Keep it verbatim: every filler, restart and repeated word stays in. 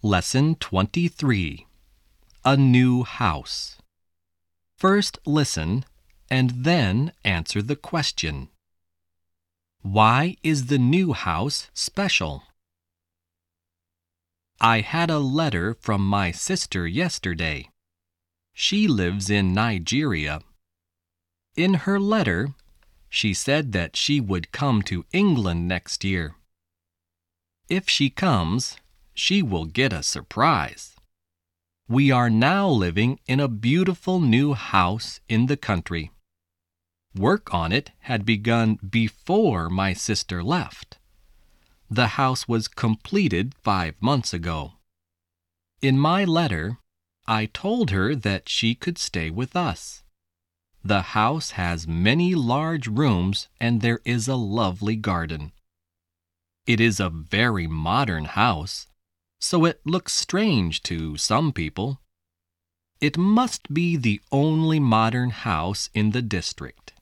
Lesson twenty-three. A New House. First listen and then answer the question. Why is the new house special? I had a letter from my sister yesterday. She lives in Nigeria. In her letter, she said that she would come to England next year. If she comes, she will get a surprise. We are now living in a beautiful new house in the country. Work on it had begun before my sister left. The house was completed five months ago. In my letter, I told her that she could stay with us. The house has many large rooms and there is a lovely garden. It is a very modern house, so it looks strange to some people. It must be the only modern house in the district.